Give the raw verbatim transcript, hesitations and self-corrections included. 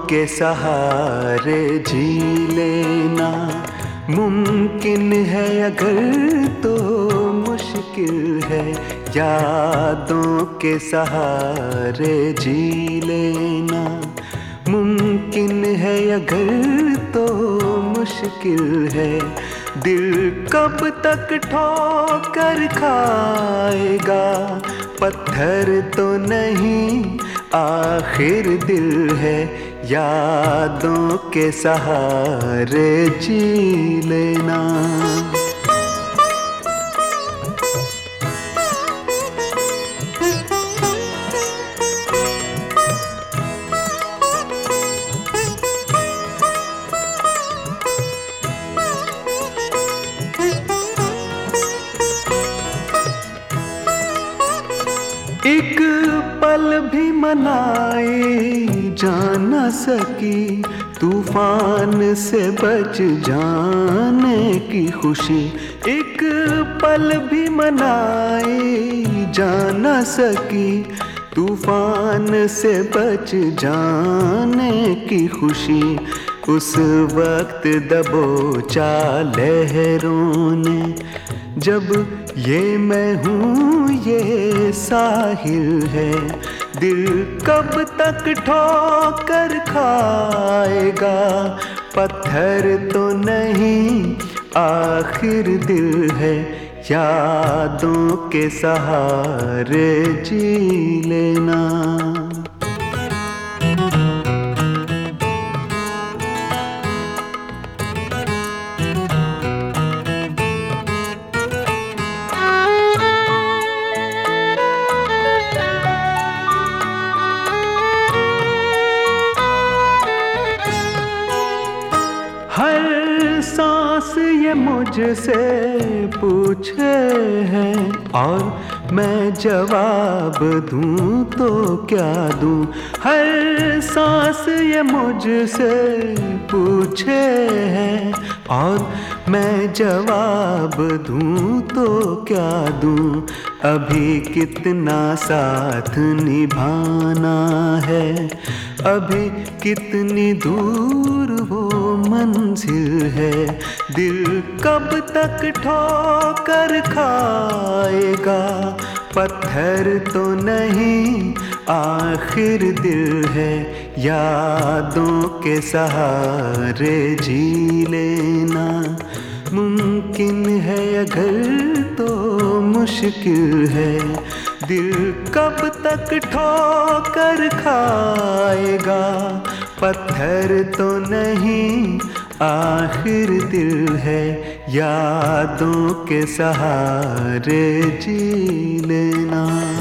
के सहारे जी लेना मुमकिन है अगर तो मुश्किल है, यादों के सहारे जी लेना मुमकिन है अगर तो मुश्किल है। दिल कब तक ठोकर खाएगा, पत्थर तो नहीं आखिर दिल है, यादों के सहारे जी लेना। एक पल भी मनाए जा न सकी, तूफान से बच जाने की खुशी। एक पल भी मनाए जा न सकी, तूफान से बच जाने की खुशी। उस वक्त दबोचा लहरों ने जब ये मैं हूँ ये साहिल है। दिल कब तक ठोकर खाएगा, पत्थर तो नहीं आखिर दिल है, यादों के सहारे जी लेना। हर सांस ये मुझसे पूछे है और मैं जवाब दूं तो क्या दूं। हर सांस ये मुझसे पूछे है और मैं जवाब दूं तो क्या दूं। अभी कितना साथ निभाना है, अभी कितनी दूर वो मंजिल है। दिल कब तक ठोकर खाएगा, पत्थर तो नहीं आखिर दिल है, यादों के सहारे जी लेना मुमकिन है अगर तो मुश्किल है। दिल कब तक ठोकर खाएगा, पत्थर तो नहीं आखिर दिल है, यादों के सहारे जी लेना।